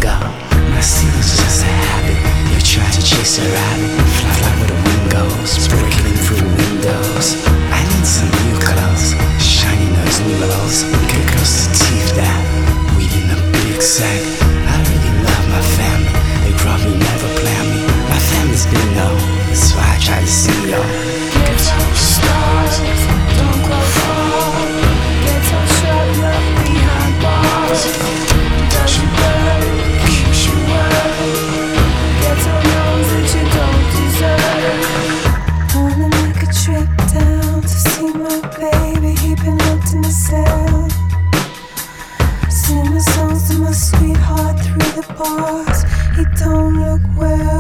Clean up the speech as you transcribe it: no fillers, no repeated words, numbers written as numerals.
love. My seal's just a habit. You try to chase a rabbit, fly where the wind goes, breaking in through windows. I need some new clothes, shiny those new lows. Get girls to teeth that, weed in a big sack. I really love my family, they probably never plan me. My family's been low, that's why I try to see y'all. Ghetto stars, don't go far. Ghetto shut up behind bars. Does you burn, keeps you warm. Ghetto knows that you don't deserve. Wanna make a trip down to see my baby. He been locked in the cell. Sing the songs to my sweetheart through the bars. He don't look well.